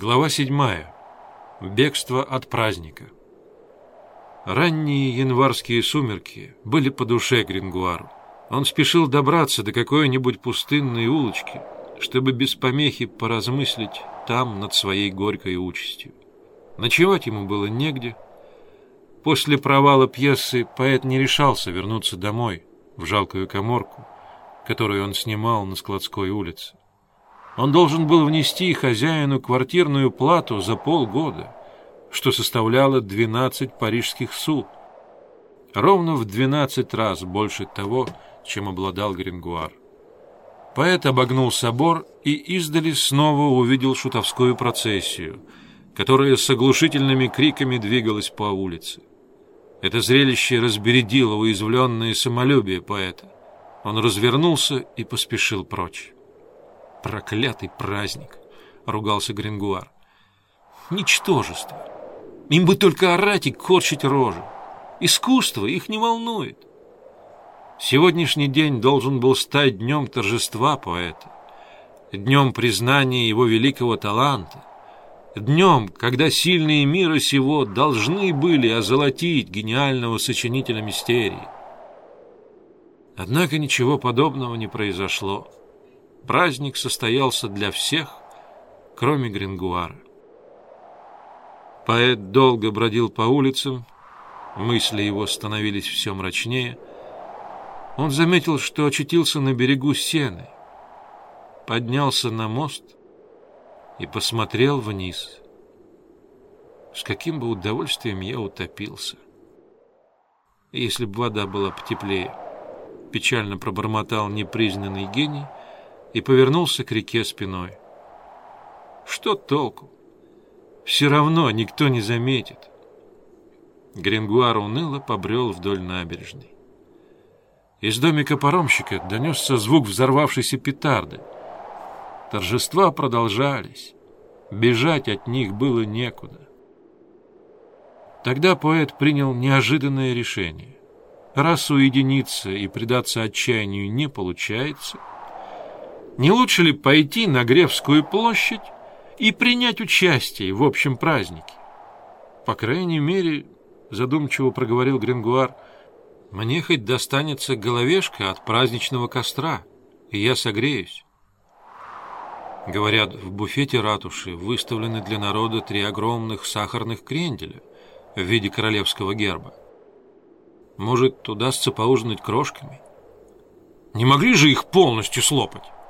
Глава 7. Бегство от праздника. Ранние январские сумерки были по душе Грингуару. Он спешил добраться до какой-нибудь пустынной улочки, чтобы без помехи поразмыслить там над своей горькой участью. Ночевать ему было негде. После провала пьесы поэт не решался вернуться домой, в жалкую каморку, которую он снимал на Складской улице. Он должен был внести хозяину квартирную плату за полгода, что составляло 12 парижских су, ровно в 12 раз больше того, чем обладал Грингуар. Поэт обогнул собор и издали снова увидел шутовскую процессию, которая с оглушительными криками двигалась по улице. Это зрелище разбередило уязвленное самолюбие поэта. Он развернулся и поспешил прочь. «Проклятый праздник!» — ругался Грингуар. «Ничтожество! Им бы только орать и корчить рожи. Искусство их не волнует. Сегодняшний день должен был стать днем торжества поэта, днем признания его великого таланта, днем, когда сильные мира сего должны были озолотить гениального сочинителя мистерии. Однако ничего подобного не произошло. Праздник состоялся для всех, кроме Грингуара. Поэт долго бродил по улицам, мысли его становились все мрачнее. Он заметил, что очутился на берегу Сены, поднялся на мост и посмотрел вниз. С каким бы удовольствием я утопился, если бы вода была потеплее. Печально пробормотал непризнанный гений и повернулся к реке спиной. Что толку? Все равно никто не заметит. Грингуар уныло побрел вдоль набережной. Из домика паромщика донесся звук взорвавшейся петарды. Торжества продолжались. Бежать от них было некуда. Тогда поэт принял неожиданное решение. Раз уединиться и предаться отчаянию не получается, не лучше ли пойти на Гревскую площадь и принять участие в общем празднике? По крайней мере, задумчиво проговорил Грингуар, мне хоть достанется головешка от праздничного костра, и я согреюсь. Говорят, в буфете ратуши выставлены для народа 3 огромных сахарных кренделя в виде королевского герба. Может, удастся поужинать крошками? Не могли же их полностью слопать?